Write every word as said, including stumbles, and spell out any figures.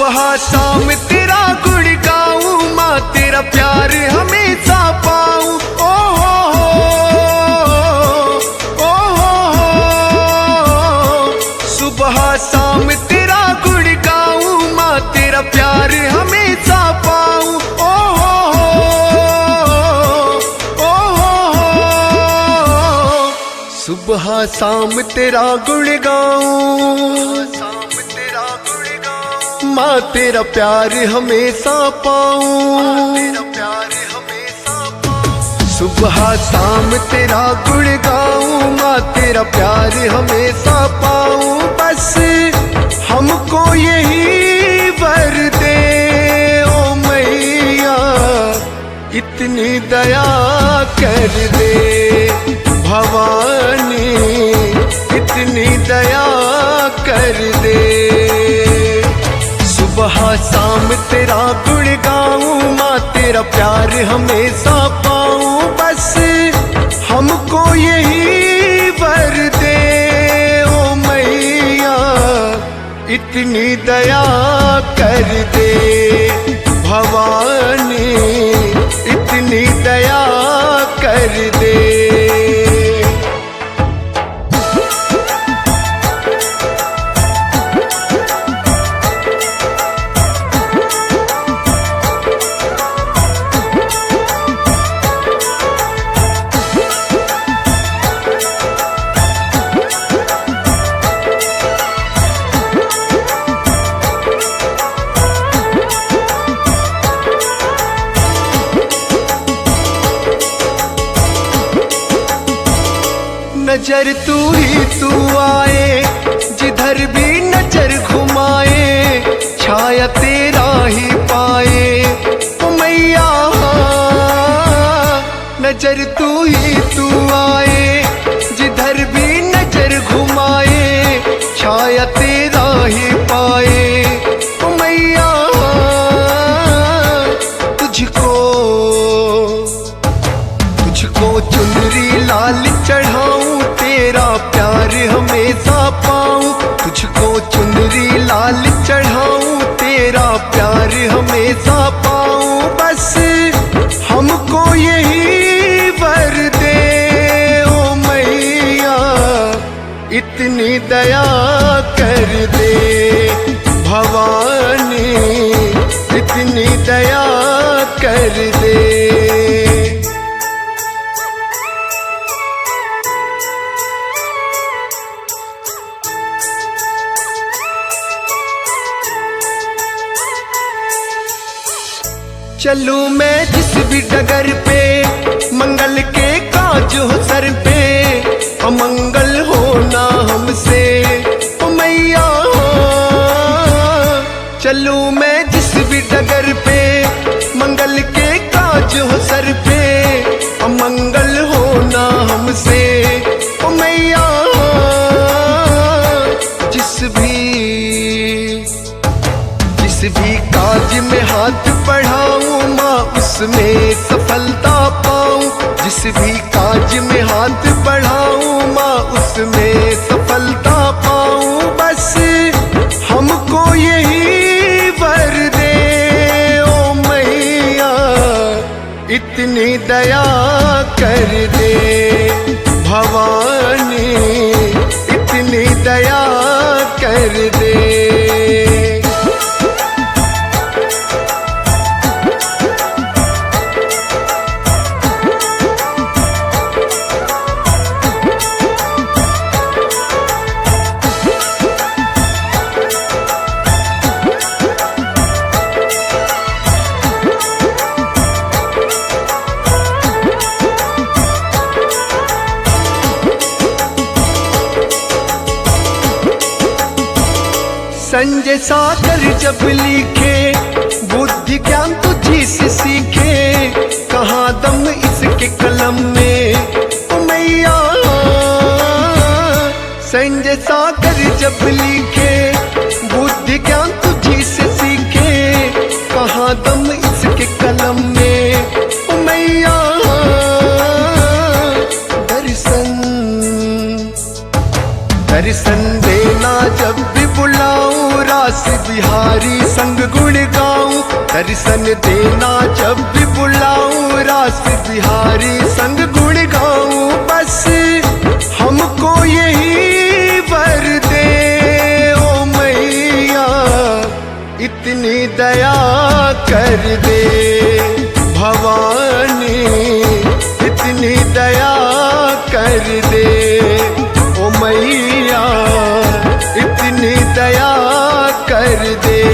सुबह शाम तेरा गुण गाऊं, माँ तेरा प्यार हमेशा पाऊं। ओ हो हो ओ हो हो सुबह शाम तेरा गुण गाऊं, माँ तेरा प्यार हमेशा पाऊं। ओ हो हो ओ हो हो सुबह शाम तेरा गुण गाऊं, माँ तेरा प्यार हमेशा पाऊं। सुबह शाम तेरा गुण गाऊं, माँ तेरा प्यार हमेशा पाऊं। बस हमको यही वर दे ओ मैया, इतनी दया कर दे भवानी, इतनी दया कर दे। सुबह शाम तेरा गुण गाऊं, माँ तेरा प्यार हमेशा पाऊं। बस हमको यही वर दे ओ मैया, इतनी दया कर दे भवानी, इतनी दया कर दे। नजर तू ही तू आए, जिधर भी नजर घुमाए, छाया तेरा ही पाए ओ मैया। नजर तू ही तू आए, जिधर भी नजर घुमाए, छाया तेरा ही पाए ओ मैया। तुझको तुझको चुनरी लाल चढ़ाऊं, तेरा प्यार हमेशा पाऊं। तुझको चुनरी लाल चढ़ाऊं, तेरा प्यार हमेशा पाऊं। बस हमको यही वर दे ओ मैया, इतनी दया कर दे भवानी, इतनी दया कर दे। चलूं मैं जिस भी डगर पे, मंगल के काज हो सर पे, अमंगल होना हमसे ओ मैया। चलूं मैं जिस भी डगर पे, मंगल के काज हो सर पे, अमंगल होना हमसे ओ मैया। जिस भी जिस भी काज में हाथ बढ़ाऊं, माँ उसमें सफलता पाऊं। जिस भी काज में हाथ बढ़ाऊं, माँ उसमें सफलता पाऊं। बस हमको यही वर दे ओ मैया, इतनी दया कर दे भवानी, इतनी दया कर दे। संजय सागर जब लिखे, बुद्धि ज्ञान तुझी से सीखे, कहाँ दम इसके कलम में ओ मैया। संजय सागर जब लिखे, बुद्धि ज्ञान तुझी से सीखे, कहाँ दम इसके कलम में ओ मैया। दर्शन दर्शन देना जब भी बुलाऊं, रास रास बिहारी संग गुण गाऊं, दर्शन देना जब भी बुलाऊं, रास बिहारी संग गुण गाऊं। बस हमको यही वर दे ओ मैया, इतनी दया कर दे भवानी, इतनी दया कर दे ओ मैया, इतनी दया कर दे।